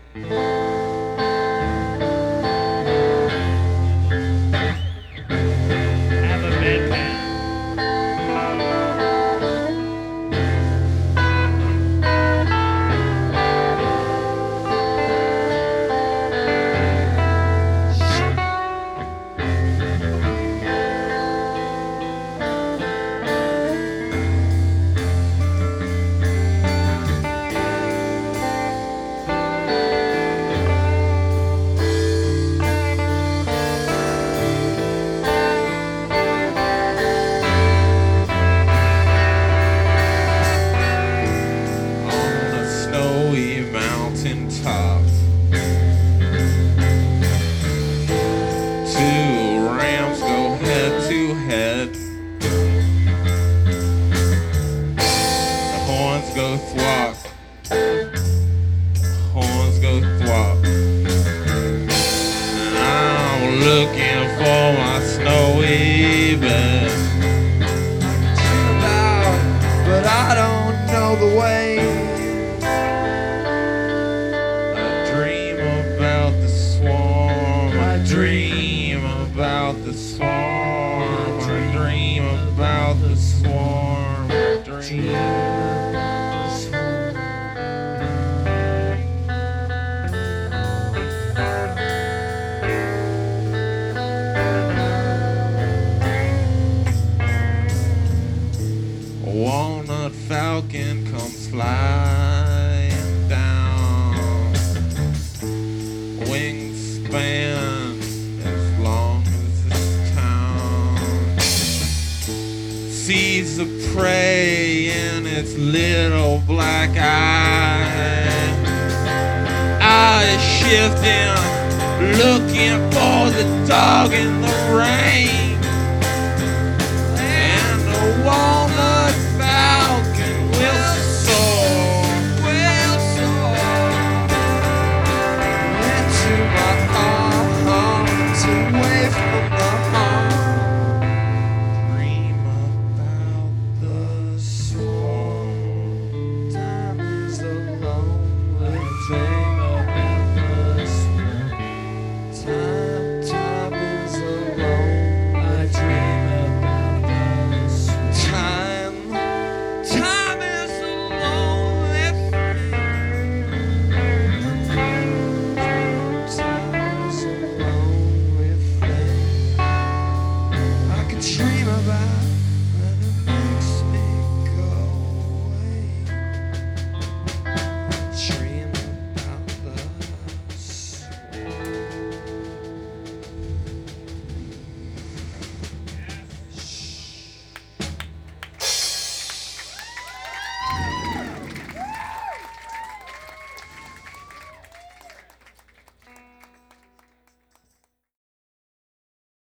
Have a bedpan. On a snowy mountain top, two rams go head to head. The horns go thwop, horns go thwop. And I'm looking for my snowy bed. But I don't know the way. I dream about the swarm. I dream about the swarm. I dream about the swarm. I dream about the swarm. A walnut falcon comes flying down, wingspan as long as this town. Sees the prey in its little black eye, eyes shifting, looking for the dog in the rain.